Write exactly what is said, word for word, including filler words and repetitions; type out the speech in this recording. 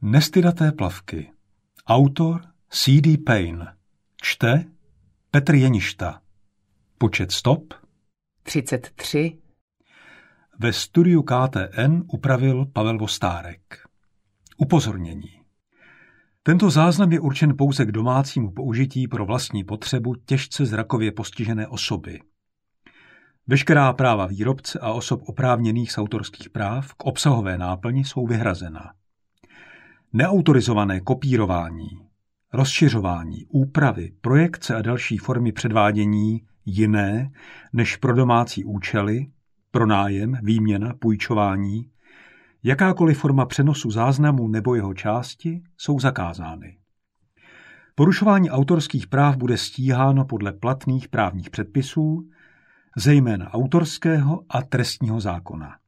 Nestydaté plavky. Autor C D Payne. Čte Petr Jeništa. Počet stop třicet tři. Ve studiu K T N upravil Pavel Vostárek. Upozornění. Tento záznam je určen pouze k domácímu použití pro vlastní potřebu těžce zrakově postižené osoby. Veškerá práva výrobce a osob oprávněných z autorských práv k obsahové náplni jsou vyhrazena. Neautorizované kopírování, rozšiřování, úpravy, projekce a další formy předvádění jiné než pro domácí účely, pronájem, výměna, půjčování, jakákoliv forma přenosu záznamu nebo jeho části jsou zakázány. Porušování autorských práv bude stíháno podle platných právních předpisů, zejména autorského a trestního zákona.